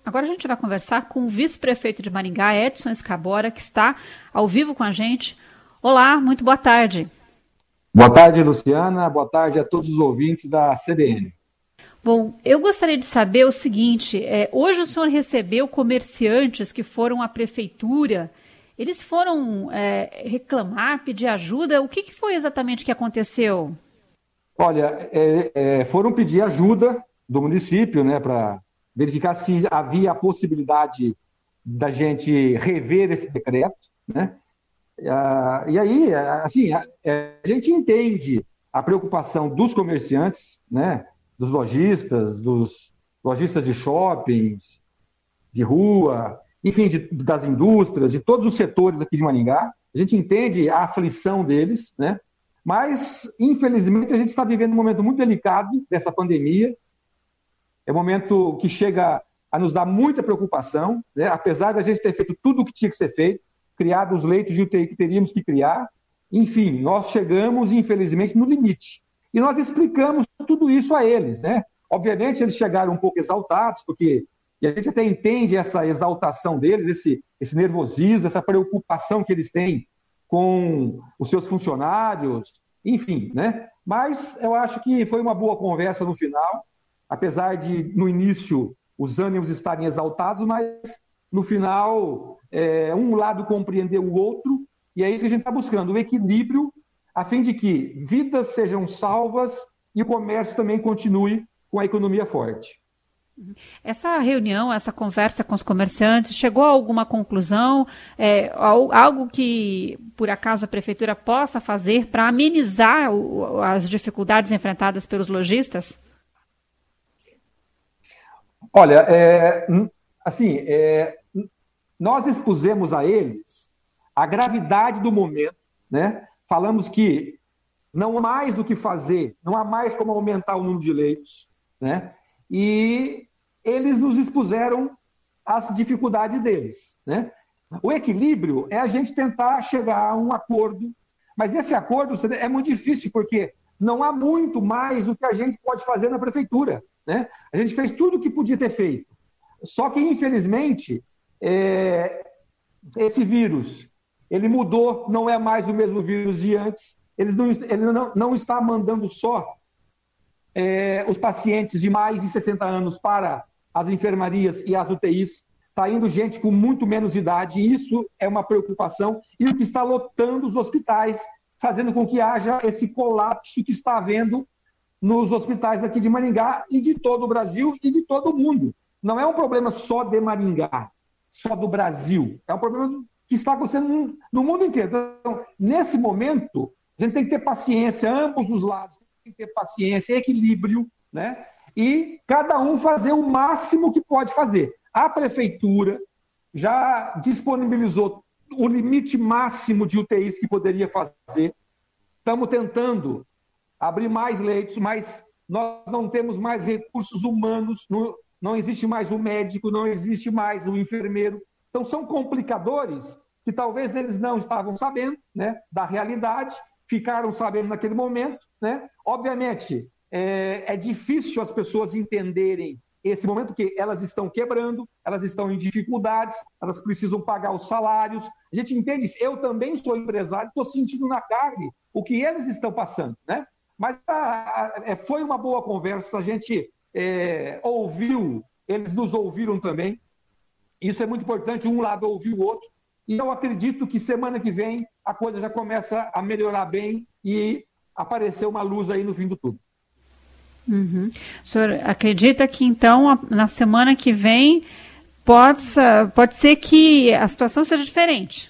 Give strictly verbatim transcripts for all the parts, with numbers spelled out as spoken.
Agora a gente vai conversar com o vice-prefeito de Maringá, Edson Escabora, que está ao vivo com a gente. Olá, muito boa tarde. Boa tarde, Luciana. Boa tarde a todos os ouvintes da C B N. Bom, eu gostaria de saber o seguinte, é, hoje o senhor recebeu comerciantes que foram à prefeitura, eles foram é, reclamar, pedir ajuda, o que, que foi exatamente que aconteceu? Olha, é, é, foram pedir ajuda do município, né, para verificar se havia a possibilidade da gente rever esse decreto, né? Ah, e aí, assim, a, a gente entende a preocupação dos comerciantes, né, dos lojistas, dos lojistas de shoppings, de rua, enfim, de, das indústrias, de todos os setores aqui de Maringá. A gente entende a aflição deles, né? Mas, infelizmente, a gente está vivendo um momento muito delicado dessa pandemia. É um momento que chega a nos dar muita preocupação, né? Apesar de a gente ter feito tudo o que tinha que ser feito, criado os leitos de U T I que teríamos que criar. Enfim, nós chegamos, infelizmente, no limite. E nós explicamos tudo isso a eles, né? Obviamente, eles chegaram um pouco exaltados, porque e a gente até entende essa exaltação deles, esse, esse nervosismo, essa preocupação que eles têm com os seus funcionários, enfim, né? Mas eu acho que foi uma boa conversa no final, apesar de, no início, os ânimos estarem exaltados, mas, no final, é, um lado compreender o outro, e é isso que a gente está buscando, o equilíbrio, a fim de que vidas sejam salvas e o comércio também continue com a economia forte. Essa reunião, essa conversa com os comerciantes, chegou a alguma conclusão? É, algo que, por acaso, a prefeitura possa fazer para amenizar o, as dificuldades enfrentadas pelos lojistas? Olha, é, assim, é, nós expusemos a eles a gravidade do momento, né? Falamos que não há mais o que fazer, não há mais como aumentar o número de leitos, né? E eles nos expuseram as dificuldades deles, né? O equilíbrio é a gente tentar chegar a um acordo, mas esse acordo é muito difícil, porque não há muito mais o que a gente pode fazer na prefeitura, né? A gente fez tudo o que podia ter feito, só que, infelizmente, é, esse vírus, ele mudou, não é mais o mesmo vírus de antes, ele não, ele não, não está mandando só é, os pacientes de mais de sessenta anos para as enfermarias e as U T Is, está indo gente com muito menos idade, e isso é uma preocupação, e o que está lotando os hospitais, fazendo com que haja esse colapso que está havendo nos hospitais aqui de Maringá e de todo o Brasil e de todo o mundo. Não é um problema só de Maringá, só do Brasil, é um problema que está acontecendo no mundo inteiro. Então, nesse momento, a gente tem que ter paciência, ambos os lados, tem que ter paciência, equilíbrio, né? E cada um fazer o máximo que pode fazer. A prefeitura já disponibilizou o limite máximo de U T Is que poderia fazer. Estamos tentando abrir mais leitos, mas nós não temos mais recursos humanos, não, não existe mais o médico, não existe mais o enfermeiro. Então, são complicadores que talvez eles não estavam sabendo, né, da realidade, ficaram sabendo naquele momento, né? Obviamente, é, é difícil as pessoas entenderem esse momento, porque elas estão quebrando, elas estão em dificuldades, elas precisam pagar os salários. A gente entende isso. Eu também sou empresário, estou sentindo na carne o que eles estão passando, né? Mas a, a, foi uma boa conversa, a gente é, ouviu, eles nos ouviram também. Isso é muito importante, um lado ouvir o outro. E eu acredito que semana que vem a coisa já começa a melhorar bem e aparecer uma luz aí no fim do tudo. Uhum. O senhor acredita que, então, na semana que vem, pode, pode ser que a situação seja diferente?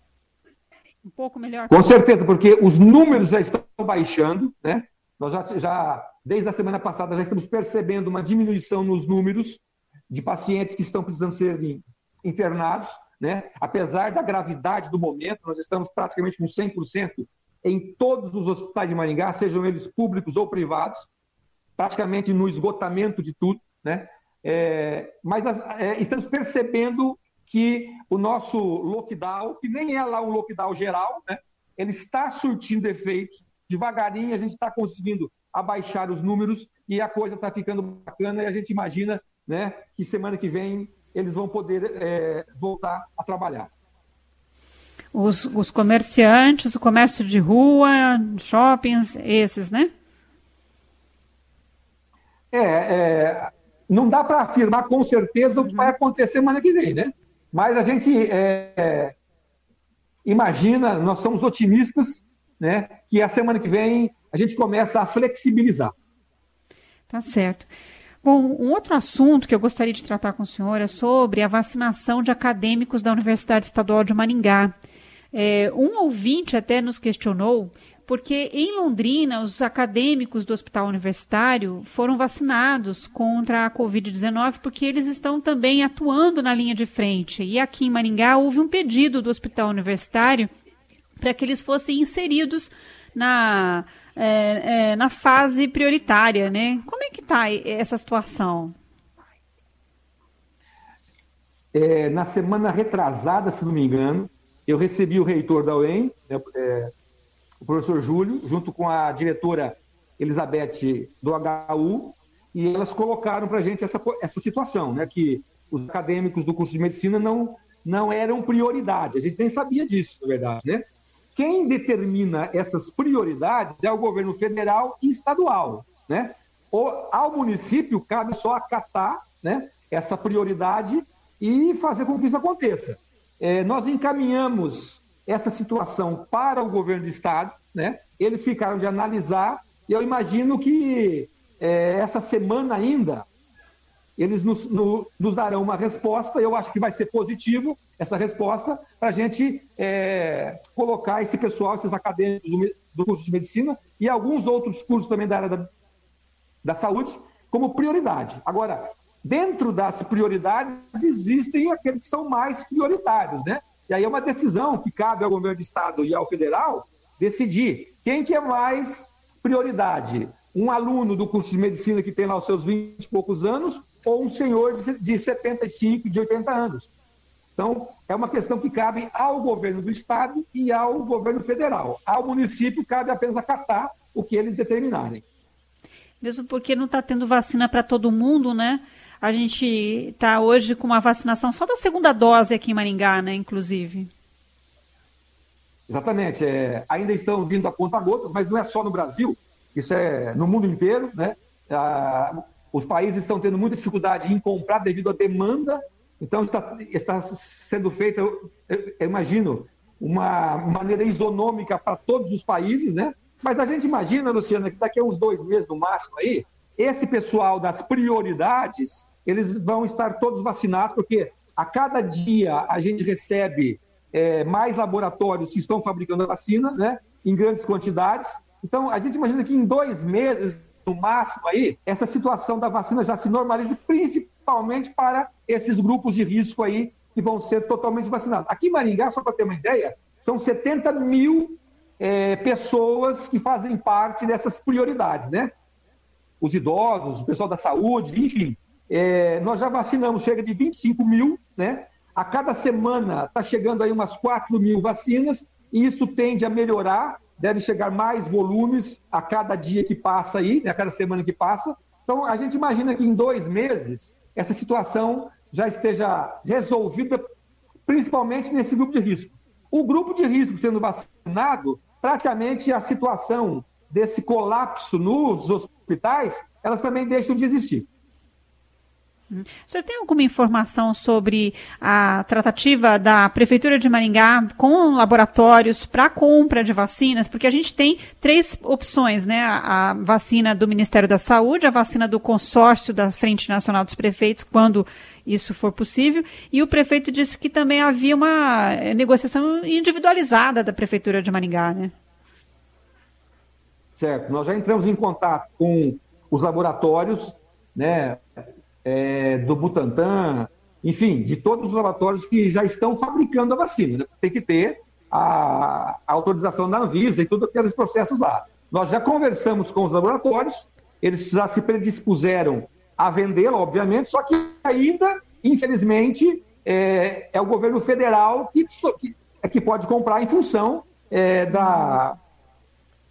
Um pouco melhor? Com certeza, porque os números já estão baixando, né? Nós já, já, desde a semana passada, já estamos percebendo uma diminuição nos números de pacientes que estão precisando ser internados, né? Apesar da gravidade do momento, nós estamos praticamente com cem por cento em todos os hospitais de Maringá, sejam eles públicos ou privados, praticamente no esgotamento de tudo, né? É, mas é, estamos percebendo que o nosso lockdown, que nem é lá um lockdown geral, né? Ele está surtindo efeitos. Devagarinho a gente está conseguindo abaixar os números e a coisa está ficando bacana e a gente imagina, né, que semana que vem eles vão poder é, voltar a trabalhar. Os, os comerciantes, o comércio de rua, shoppings, esses, né? É, é não dá para afirmar com certeza o que vai acontecer semana que vem, né? Mas a gente é, imagina, nós somos otimistas, né? Que a semana que vem a gente começa a flexibilizar. Tá certo. Bom, um outro assunto que eu gostaria de tratar com o senhor é sobre a vacinação de acadêmicos da Universidade Estadual de Maringá. É, um ouvinte até nos questionou porque em Londrina os acadêmicos do hospital universitário foram vacinados contra a covid dezenove porque eles estão também atuando na linha de frente. E aqui em Maringá houve um pedido do hospital universitário para que eles fossem inseridos na, é, é, na fase prioritária, né? Como é que está essa situação? É, na semana retrasada, se não me engano, eu recebi o reitor da U E M, né, é, o professor Júlio, junto com a diretora Elizabeth do H U, e elas colocaram para a gente essa, essa situação, né, que os acadêmicos do curso de medicina não, não eram prioridade. A gente nem sabia disso, na verdade, né? Quem determina essas prioridades é o governo federal e estadual, né? O, ao município cabe só acatar, né, essa prioridade e fazer com que isso aconteça. É, nós encaminhamos essa situação para o governo do estado, né? Eles ficaram de analisar e eu imagino que é, essa semana ainda eles nos, no, nos darão uma resposta. Eu acho que vai ser positivo essa resposta para a gente é, colocar esse pessoal, esses acadêmicos do, do curso de medicina e alguns outros cursos também da área da, da saúde como prioridade. Agora, dentro das prioridades existem aqueles que são mais prioritários, né? E aí é uma decisão que cabe ao governo do estado e ao federal decidir quem que é mais prioridade. Um aluno do curso de medicina que tem lá os seus vinte e poucos anos ou um senhor de setenta e cinco, de oitenta anos. Então, é uma questão que cabe ao governo do estado e ao governo federal. Ao município cabe apenas acatar o que eles determinarem. Mesmo porque não está tendo vacina para todo mundo, né? A gente está hoje com uma vacinação só da segunda dose aqui em Maringá, né, inclusive. Exatamente. É, ainda estão vindo a conta-gotas, mas não é só no Brasil, isso é no mundo inteiro, né? Ah, os países estão tendo muita dificuldade em comprar devido à demanda, então está, está sendo feita, eu, eu imagino, uma maneira isonômica para todos os países, né? Mas a gente imagina, Luciana, que daqui a uns dois meses no máximo aí, esse pessoal das prioridades, eles vão estar todos vacinados, porque a cada dia a gente recebe é, mais laboratórios que estão fabricando a vacina, né, em grandes quantidades. Então, a gente imagina que em dois meses, no máximo, aí, essa situação da vacina já se normalize, principalmente para esses grupos de risco aí que vão ser totalmente vacinados. Aqui em Maringá, só para ter uma ideia, são setenta mil é, pessoas que fazem parte dessas prioridades, né? Os idosos, o pessoal da saúde, enfim. É, nós já vacinamos cerca de vinte e cinco mil, né? A cada semana está chegando aí umas quatro mil vacinas e isso tende a melhorar, deve chegar mais volumes a cada dia que passa aí, né? A cada semana que passa. Então, a gente imagina que em dois meses essa situação já esteja resolvida, principalmente nesse grupo de risco. O grupo de risco sendo vacinado, praticamente a situação desse colapso nos hospitais, elas também deixam de existir. O senhor tem alguma informação sobre a tratativa da Prefeitura de Maringá com laboratórios para compra de vacinas? Porque a gente tem três opções, né? A, a vacina do Ministério da Saúde, a vacina do consórcio da Frente Nacional dos Prefeitos, quando isso for possível, e o prefeito disse que também havia uma negociação individualizada da Prefeitura de Maringá, né? Certo, nós já entramos em contato com os laboratórios, né, é, do Butantan, enfim, de todos os laboratórios que já estão fabricando a vacina, né? Tem que ter a, a autorização da Anvisa e todos aqueles processos lá. Nós já conversamos com os laboratórios, eles já se predispuseram a vendê-la, obviamente, só que ainda, infelizmente, é, é o governo federal que, que, que pode comprar em função é, da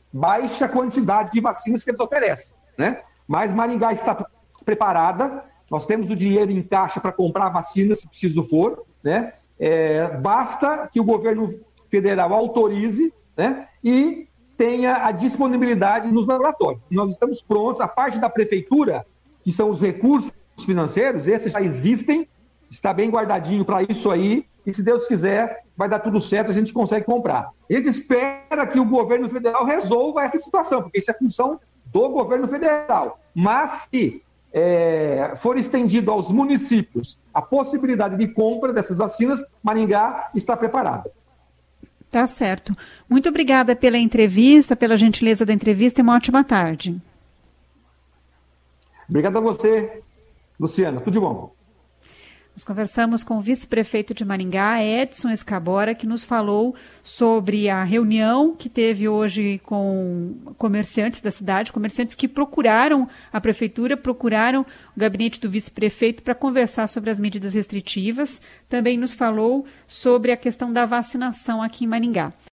baixa quantidade de vacinas que eles oferecem, né? Mas Maringá está preparada, nós temos o dinheiro em caixa para comprar vacina, se preciso for, né? É, basta que o governo federal autorize, né? E tenha a disponibilidade nos laboratórios. Nós estamos prontos, a parte da prefeitura, que são os recursos financeiros, esses já existem, está bem guardadinho para isso aí, e se Deus quiser, vai dar tudo certo, a gente consegue comprar. A gente espera que o governo federal resolva essa situação, porque isso é função do governo federal. Mas se é, for estendido aos municípios a possibilidade de compra dessas vacinas, Maringá está preparado. Tá certo. Muito obrigada pela entrevista, pela gentileza da entrevista e uma ótima tarde. Obrigado a você, Luciana. Tudo de bom. Nós conversamos com o vice-prefeito de Maringá, Edson Escabora, que nos falou sobre a reunião que teve hoje com comerciantes da cidade, comerciantes que procuraram a prefeitura, procuraram o gabinete do vice-prefeito para conversar sobre as medidas restritivas. Também nos falou sobre a questão da vacinação aqui em Maringá.